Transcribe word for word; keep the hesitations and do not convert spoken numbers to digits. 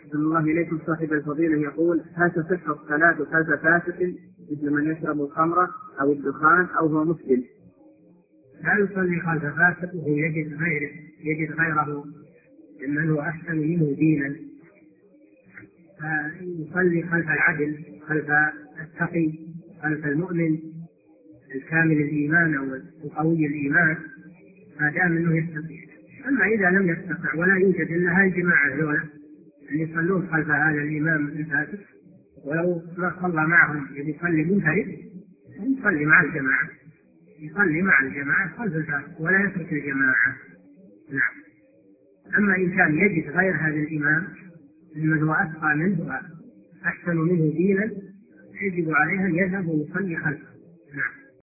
أحسن الله إليكم. صاحب الفضيلة يقول: هل تصح الصلاة خلف فاسق مثل من يشرب الخمر أو الدخان أو هو مسلم؟ لا يصلي خلف فاسق وهو يجد غيره يجد غيره ممن هو أحسن منه دينا، فيصلي خلف العدل، خلف التقي، خلف المؤمن الكامل الإيمان أو القوي الإيمان ما دام أنه يستطيع. أما إذا لم يستطع ولا يوجد إلا هالجماعة ذولا اللي يصلون خلف هذا الإمام الفاسق، ولو ما صلى معهم يصلي منفرد يصلي مع الجماعة، يصلي مع الجماعة خلف الفاسق ولا يترك الجماعة. نعم. أما إن كان يجد غير هذا الإمام ممن هو أتقى منه وأحسن منه دينا يجب عليه أن يذهب ويصلي خلفه. نعم.